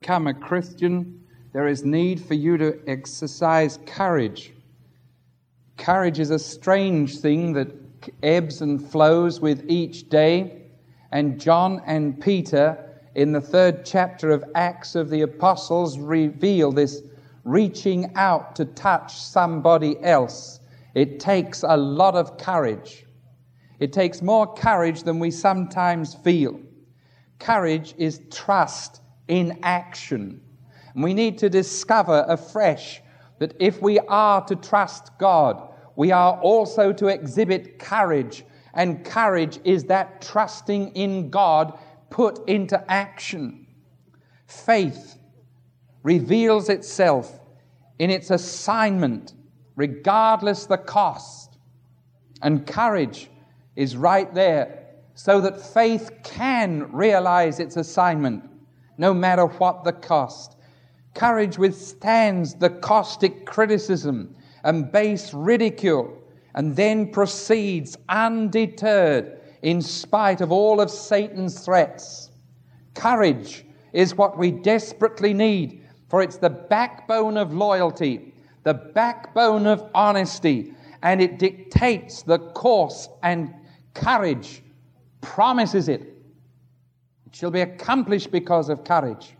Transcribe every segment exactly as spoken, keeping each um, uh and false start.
become a Christian, there is need for you to exercise courage. Courage is a strange thing that ebbs and flows with each day. And John and Peter, in the third chapter of Acts of the Apostles, reveal this reaching out to touch somebody else. It takes a lot of courage. It takes more courage than we sometimes feel. Courage is trust in action. And we need to discover afresh that if we are to trust God, we are also to exhibit courage. And courage is that trusting in God put into action. Faith reveals itself in its assignment, regardless the cost. And courage is right there, so that faith can realize its assignment, no matter what the cost. Courage withstands the caustic criticism and base ridicule, and then proceeds undeterred in spite of all of Satan's threats. Courage is what we desperately need, for it's the backbone of loyalty, the backbone of honesty, and it dictates the course, and courage promises it. It shall be accomplished because of courage.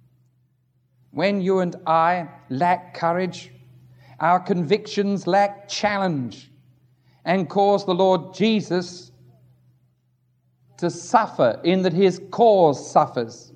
When you and I lack courage, our convictions lack challenge and cause the Lord Jesus to suffer in that his cause suffers.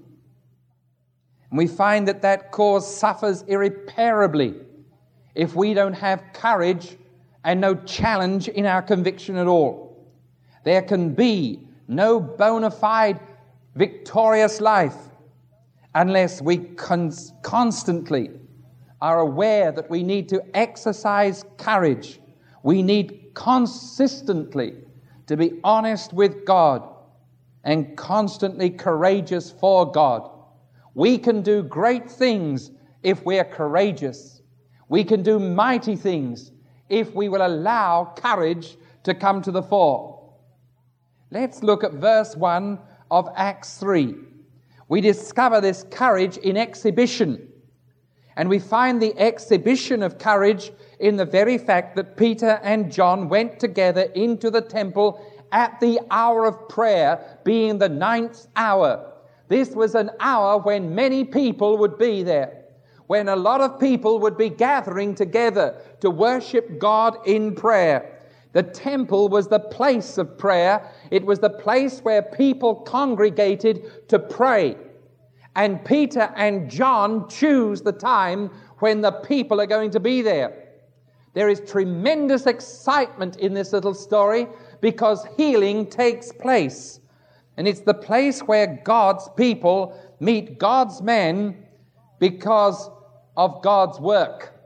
And we find that that cause suffers irreparably if we don't have courage and no challenge in our conviction at all. There can be no bona fide victorious life unless we cons- constantly are aware that we need to exercise courage. We need consistently to be honest with God and constantly courageous for God. We can do great things if we are courageous. We can do mighty things if we will allow courage to come to the fore. Let's look at verse one of Acts three. We discover this courage in exhibition. And we find the exhibition of courage in the very fact that Peter and John went together into the temple at the hour of prayer, being the ninth hour. This was an hour when many people would be there, when a lot of people would be gathering together to worship God in prayer. The temple was the place of prayer. It was the place where people congregated to pray. And Peter and John choose the time when the people are going to be there. There is tremendous excitement in this little story because healing takes place. And it's the place where God's people meet God's men because of God's work.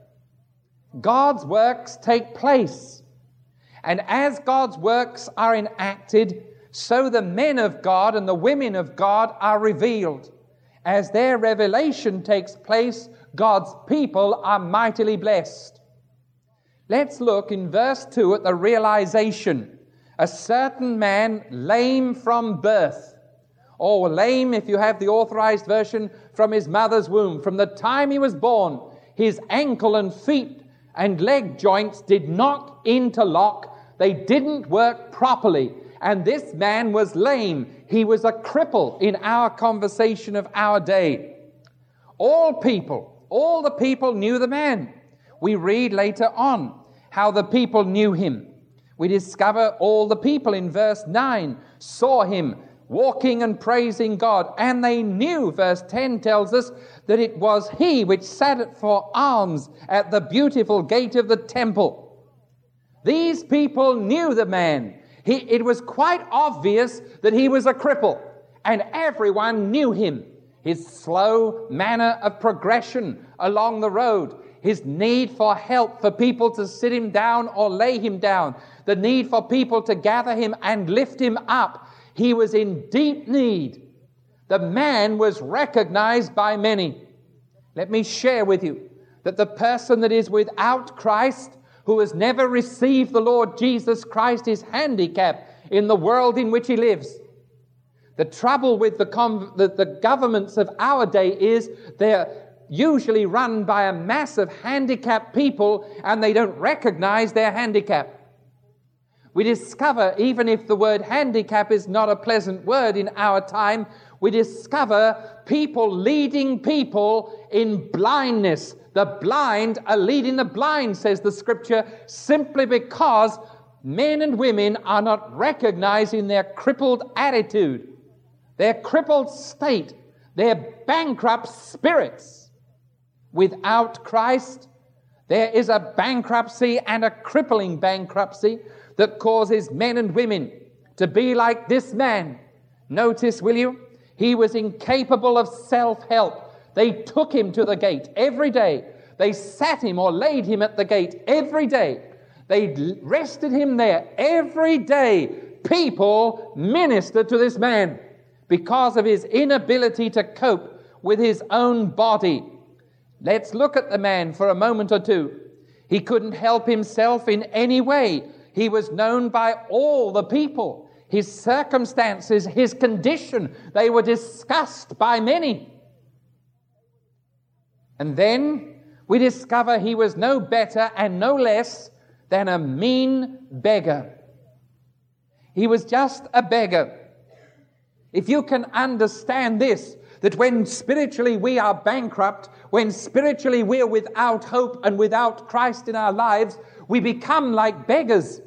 God's works take place. And as God's works are enacted, so the men of God and the women of God are revealed. As their revelation takes place, God's people are mightily blessed. Let's look in verse two at the realization. A certain man lame from birth, or lame if you have the authorized version, from his mother's womb. From the time he was born, his ankle and feet and leg joints did not interlock. They didn't work properly. And this man was lame. He was a cripple in our conversation of our day. All people, all the people knew the man. We read later on how the people knew him. We discover all the people in verse nine saw him walking and praising God. And they knew, verse ten tells us, that it was he which sat for alms at the beautiful gate of the temple. These people knew the man. He, it was quite obvious that he was a cripple, and everyone knew him. His slow manner of progression along the road, his need for help for people to sit him down or lay him down, the need for people to gather him and lift him up. He was in deep need. The man was recognized by many. Let me share with you that the person that is without Christ, who has never received the Lord Jesus Christ, is handicapped in the world in which he lives. The trouble with the, com- the, the governments of our day is they're usually run by a mass of handicapped people, and they don't recognize their handicap. We discover, even if the word handicap is not a pleasant word in our time, we discover people leading people in blindness. The blind are leading the blind, says the Scripture, simply because men and women are not recognizing their crippled attitude, their crippled state, their bankrupt spirits. Without Christ, there is a bankruptcy and a crippling bankruptcy that causes men and women to be like this man. Notice, will you? He was incapable of self-help. They took him to the gate every day. They sat him or laid him at the gate every day. They rested him there every day. People ministered to this man because of his inability to cope with his own body. Let's look at the man for a moment or two. He couldn't help himself in any way. He was known by all the people. His circumstances, his condition, they were discussed by many. And then we discover he was no better and no less than a mean beggar. He was just a beggar. If you can understand this, that when spiritually we are bankrupt, when spiritually we are without hope and without Christ in our lives, we become like beggars.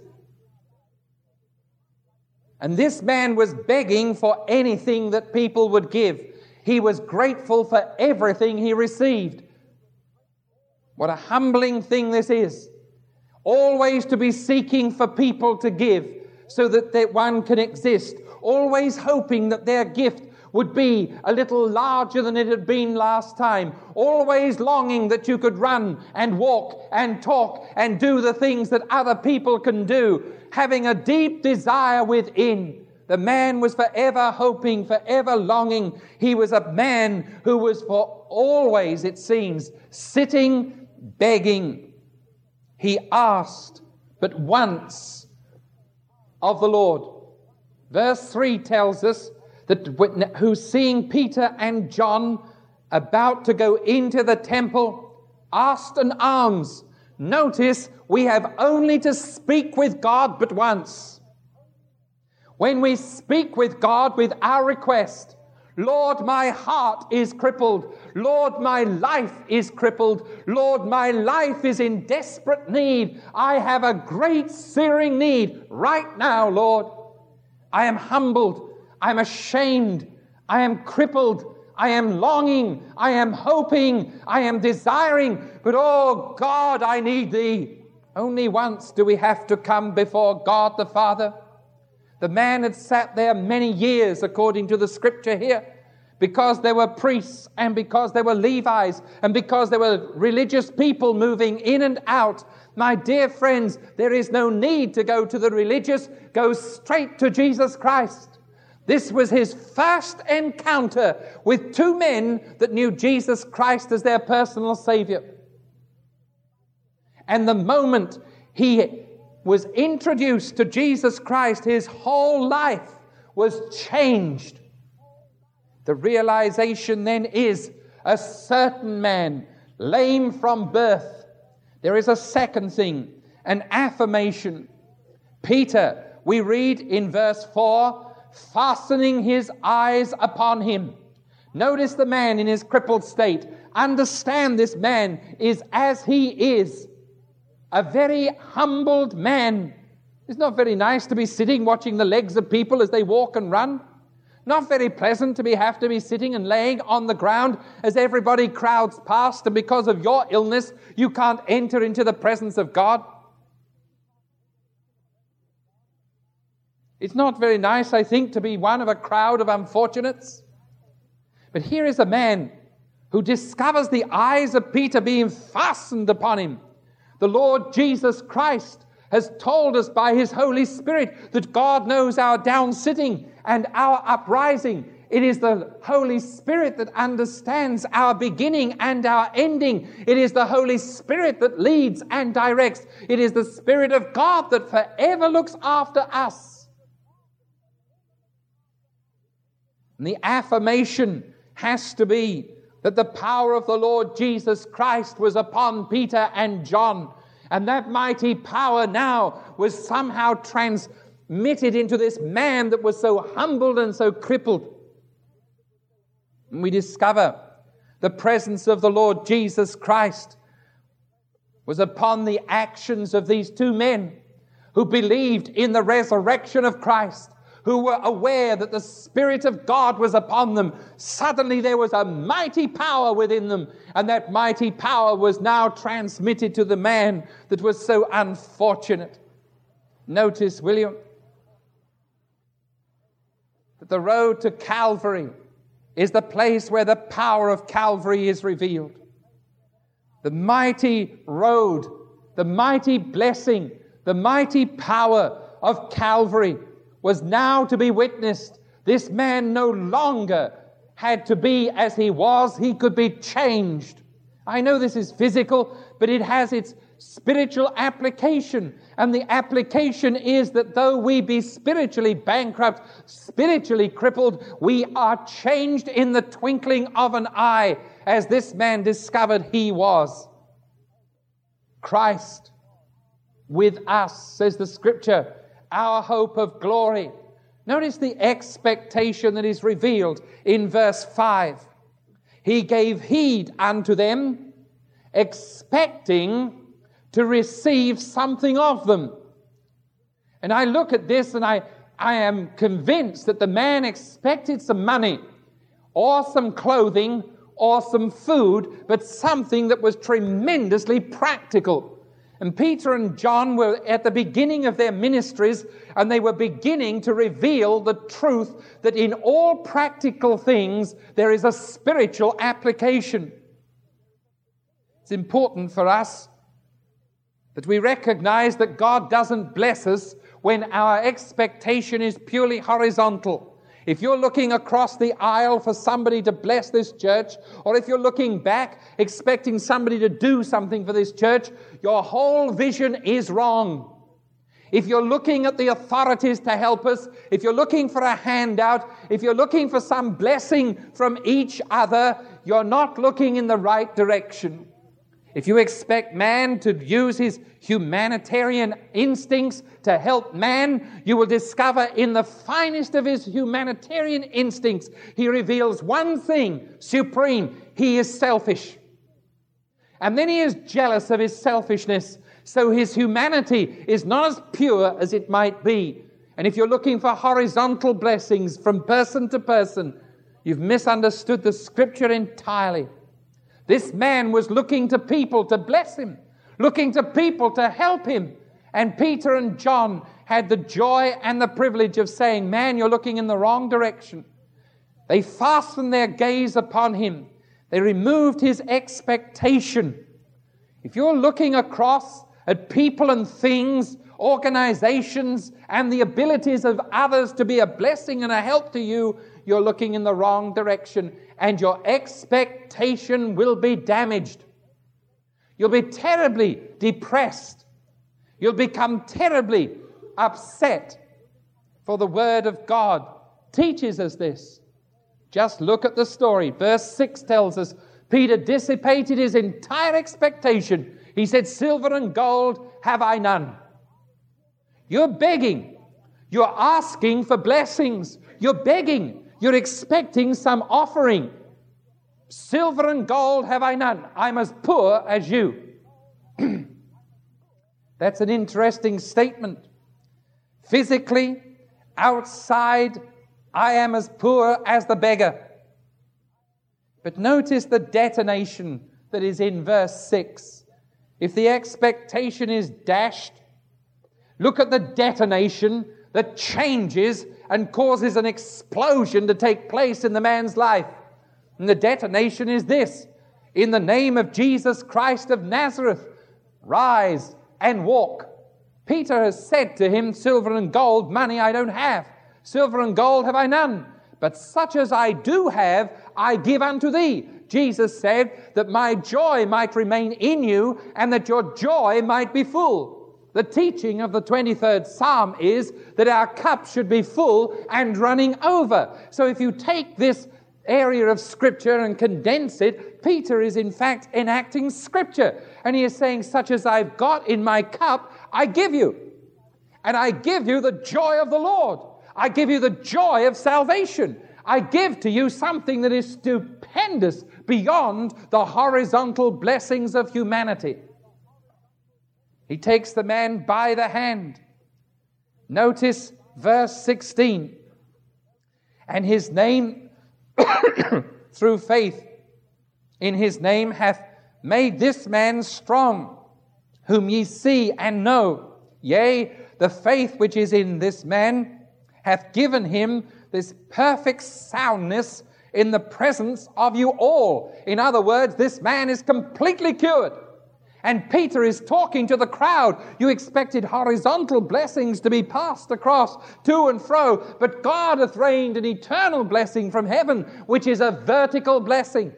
And this man was begging for anything that people would give. He was grateful for everything he received. What a humbling thing this is. Always to be seeking for people to give so that, that one can exist. Always hoping that their gift would be a little larger than it had been last time. Always longing that you could run and walk and talk and do the things that other people can do. Having a deep desire within. The man was forever hoping, forever longing. He was a man who was for always, it seems, sitting, begging. He asked but once of the Lord. Verse three tells us that who, seeing Peter and John about to go into the temple, asked an alms. Notice, we have only to speak with God but once. When we speak with God with our request, Lord, my heart is crippled. Lord, my life is crippled. Lord, my life is in desperate need. I have a great searing need right now, Lord. I am humbled. I am ashamed. I am crippled. I am longing. I am hoping. I am desiring. But oh God, I need Thee. Only once do we have to come before God the Father. The man had sat there many years, according to the Scripture here, because there were priests and because there were Levites and because there were religious people moving in and out. My dear friends, there is no need to go to the religious. Go straight to Jesus Christ. This was his first encounter with two men that knew Jesus Christ as their personal Savior. And the moment he was introduced to Jesus Christ, his whole life was changed. The realization then is a certain man, lame from birth. There is a second thing, an affirmation. Peter, we read in verse four, fastening his eyes upon him. Notice the man in his crippled state. Understand this man is as he is. A very humbled man. It's not very nice to be sitting watching the legs of people as they walk and run. Not very pleasant to be have to be sitting and laying on the ground as everybody crowds past, and because of your illness you can't enter into the presence of God. It's not very nice, I think, to be one of a crowd of unfortunates. But here is a man who discovers the eyes of Peter being fastened upon him. The Lord Jesus Christ has told us by His Holy Spirit that God knows our down-sitting and our uprising. It is the Holy Spirit that understands our beginning and our ending. It is the Holy Spirit that leads and directs. It is the Spirit of God that forever looks after us. And the affirmation has to be that the power of the Lord Jesus Christ was upon Peter and John, and that mighty power now was somehow transmitted into this man that was so humbled and so crippled. And we discover the presence of the Lord Jesus Christ was upon the actions of these two men who believed in the resurrection of Christ, who were aware that the Spirit of God was upon them. Suddenly there was a mighty power within them, and that mighty power was now transmitted to the man that was so unfortunate. Notice, will you, that the road to Calvary is the place where the power of Calvary is revealed. The mighty road, the mighty blessing, the mighty power of Calvary was now to be witnessed. This man no longer had to be as he was. He could be changed. I know this is physical, but it has its spiritual application. And the application is that though we be spiritually bankrupt, spiritually crippled, we are changed in the twinkling of an eye, as this man discovered he was. Christ with us, says the Scripture, our hope of glory. Notice the expectation that is revealed in verse five. He gave heed unto them, expecting to receive something of them. And I look at this and I, I am convinced that the man expected some money or some clothing or some food, but something that was tremendously practical. And Peter and John were at the beginning of their ministries, and they were beginning to reveal the truth that in all practical things there is a spiritual application. It's important for us that we recognize that God doesn't bless us when our expectation is purely horizontal. If you're looking across the aisle for somebody to bless this church, or if you're looking back expecting somebody to do something for this church, your whole vision is wrong. If you're looking at the authorities to help us, if you're looking for a handout, if you're looking for some blessing from each other, you're not looking in the right direction. If you expect man to use his humanitarian instincts to help man, you will discover in the finest of his humanitarian instincts, he reveals one thing supreme: he is selfish. And then he is jealous of his selfishness, so his humanity is not as pure as it might be. And if you're looking for horizontal blessings from person to person, you've misunderstood the Scripture entirely. This man was looking to people to bless him, looking to people to help him. And Peter and John had the joy and the privilege of saying, man, you're looking in the wrong direction. They fastened their gaze upon him. They removed his expectation. If you're looking across at people and things, organizations, and the abilities of others to be a blessing and a help to you, you're looking in the wrong direction, and your expectation will be damaged. You'll be terribly depressed. You'll become terribly upset. For the Word of God teaches us this. Just look at the story. Verse six tells us, Peter dissipated his entire expectation. He said, silver and gold have I none. You're begging. You're asking for blessings. You're begging. You're expecting some offering. Silver and gold have I none. I'm as poor as you. That's an interesting statement. Physically, outside, I am as poor as the beggar. But notice the detonation that is in verse six. If the expectation is dashed, look at the detonation that changes and causes an explosion to take place in the man's life. And the detonation is this: in the name of Jesus Christ of Nazareth, rise and walk. Peter has said to him, silver and gold, money I don't have. Silver and gold have I none. But such as I do have, I give unto thee. Jesus said that my joy might remain in you and that your joy might be full. The teaching of the twenty-third Psalm is that our cup should be full and running over. So if you take this area of Scripture and condense it, Peter is in fact enacting Scripture. And he is saying, such as I've got in my cup, I give you. And I give you the joy of the Lord. I give you the joy of salvation. I give to you something that is stupendous beyond the horizontal blessings of humanity. He takes the man by the hand. Notice verse sixteen. And his name, through faith in his name, hath made this man strong, whom ye see and know. Yea, the faith which is in this man hath given him this perfect soundness in the presence of you all. In other words, this man is completely cured. And Peter is talking to the crowd. You expected horizontal blessings to be passed across to and fro, but God hath rained an eternal blessing from heaven, which is a vertical blessing.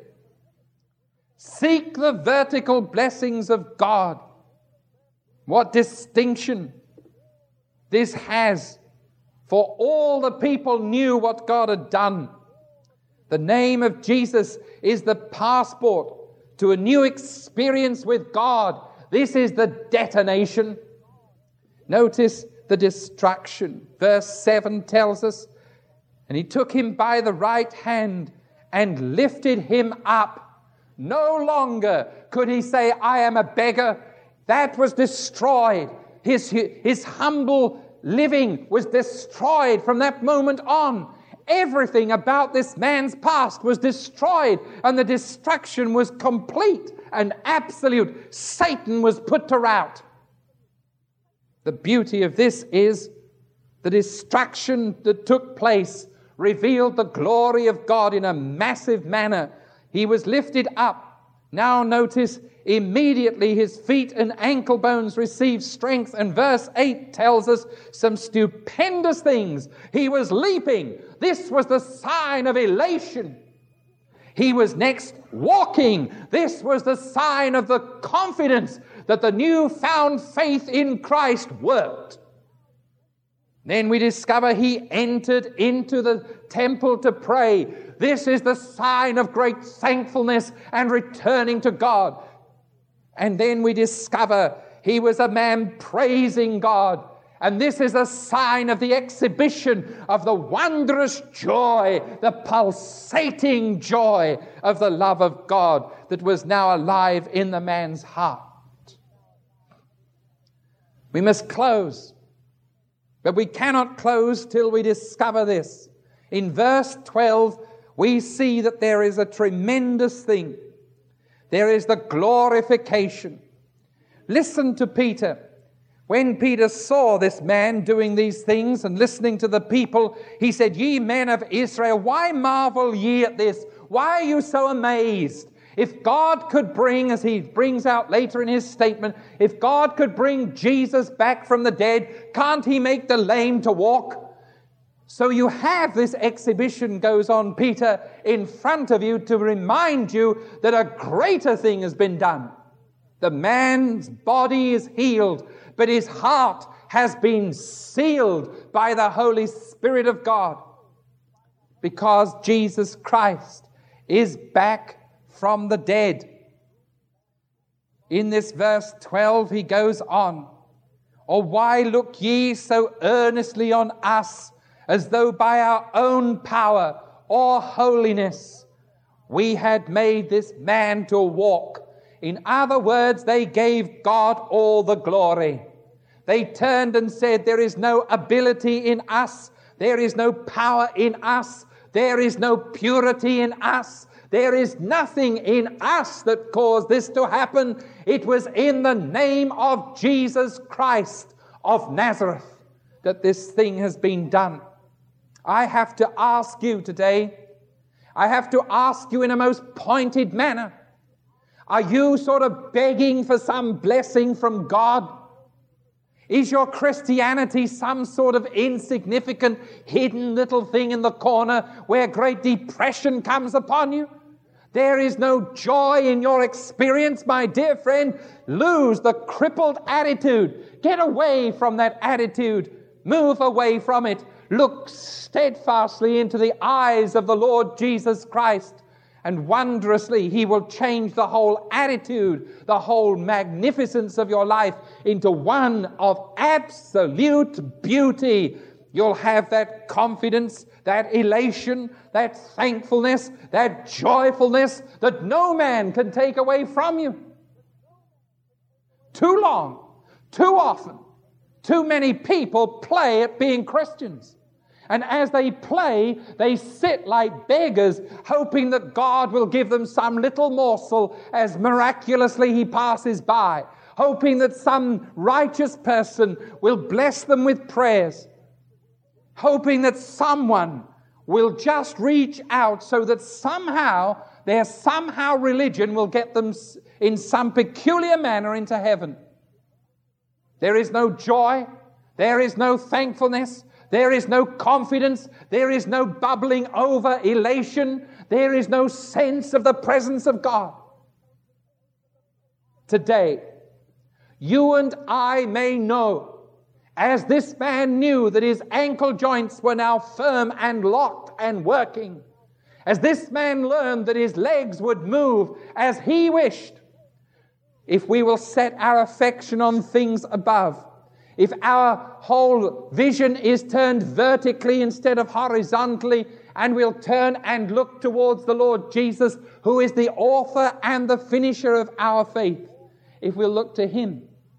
Seek the vertical blessings of God. What distinction this has, for all the people knew what God had done. The name of Jesus is the passport to a new experience with God. This is the detonation. Notice the destruction. Verse seven tells us, and he took him by the right hand and lifted him up. No longer could he say, I am a beggar. That was destroyed. His, his humble living was destroyed from that moment on. Everything about this man's past was destroyed, and the destruction was complete and absolute. Satan was put to rout. The beauty of this is the destruction that took place revealed the glory of God in a massive manner. He was lifted up. Now notice, immediately his feet and ankle bones received strength. And verse eight tells us some stupendous things. He was leaping. This was the sign of elation. He was next walking. This was the sign of the confidence that the newfound faith in Christ worked. Then we discover he entered into the temple to pray. This is the sign of great thankfulness and returning to God. And then we discover he was a man praising God. And this is a sign of the exhibition of the wondrous joy, the pulsating joy of the love of God that was now alive in the man's heart. We must close, but we cannot close till we discover this. In verse twelve, we see that there is a tremendous thing. There is the glorification. Listen to Peter. When Peter saw this man doing these things and listening to the people, he said, Ye men of Israel, why marvel ye at this? Why are you so amazed? If God could bring, as he brings out later in his statement, if God could bring Jesus back from the dead, can't he make the lame to walk? So you have this exhibition goes on, Peter, in front of you to remind you that a greater thing has been done. The man's body is healed, but his heart has been sealed by the Holy Spirit of God, because Jesus Christ is back from the dead. In this verse twelve, he goes on, Or why look ye so earnestly on us, as though by our own power or holiness we had made this man to walk? In other words, they gave God all the glory. They turned and said, there is no ability in us. There is no power in us. There is no purity in us. There is nothing in us that caused this to happen. It was in the name of Jesus Christ of Nazareth that this thing has been done. I have to ask you today, I have to ask you in a most pointed manner, are you sort of begging for some blessing from God? Is your Christianity some sort of insignificant, hidden little thing in the corner where great depression comes upon you? There is no joy in your experience, my dear friend. Lose the crippled attitude. Get away from that attitude. Move away from it. Look steadfastly into the eyes of the Lord Jesus Christ, and wondrously He will change the whole attitude, the whole magnificence of your life into one of absolute beauty. You'll have that confidence, that elation, that thankfulness, that joyfulness that no man can take away from you. Too long, too often, too many people play at being Christians. And as they play, they sit like beggars, hoping that God will give them some little morsel as miraculously He passes by, hoping that some righteous person will bless them with prayers, hoping that someone will just reach out so that somehow, their somehow religion will get them in some peculiar manner into heaven. There is no joy, there is no thankfulness, there is no confidence, there is no bubbling over elation, there is no sense of the presence of God. Today, you and I may know, as this man knew that his ankle joints were now firm and locked and working, as this man learned that his legs would move as he wished, if we will set our affection on things above, if our whole vision is turned vertically instead of horizontally, and we'll turn and look towards the Lord Jesus, who is the author and the finisher of our faith, if we'll look to Him,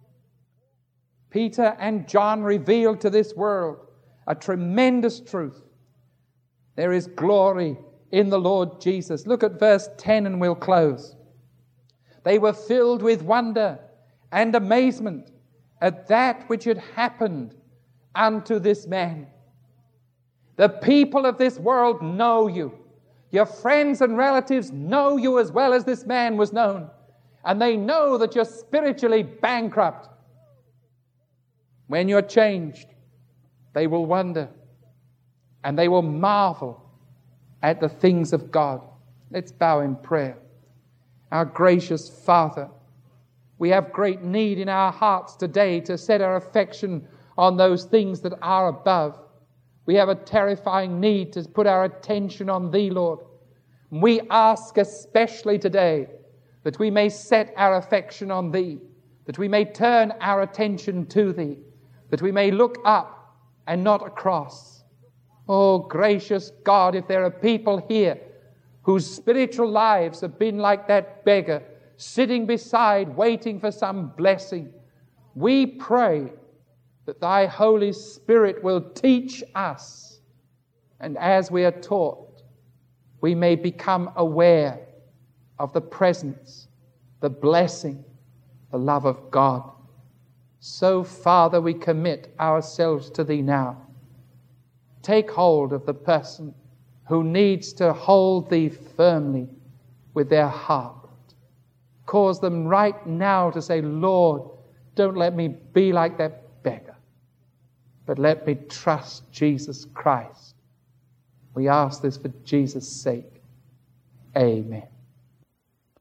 Peter and John revealed to this world a tremendous truth. There is glory in the Lord Jesus. Look at verse ten and we'll close. They were filled with wonder and amazement at that which had happened unto this man. The people of this world know you. Your friends and relatives know you as well as this man was known. And they know that you're spiritually bankrupt. When you're changed, they will wonder and they will marvel at the things of God. Let's bow in prayer. Our gracious Father, we have great need in our hearts today to set our affection on those things that are above. We have a terrifying need to put our attention on Thee, Lord. We ask especially today that we may set our affection on Thee, that we may turn our attention to Thee, that we may look up and not across. Oh, gracious God, if there are people here whose spiritual lives have been like that beggar, sitting beside, waiting for some blessing, we pray that Thy Holy Spirit will teach us, and as we are taught, we may become aware of the presence, the blessing, the love of God. So, Father, we commit ourselves to Thee now. Take hold of the person who needs to hold Thee firmly with their heart. Cause them right now to say, Lord, don't let me be like that beggar, but let me trust Jesus Christ. We ask this for Jesus' sake. Amen.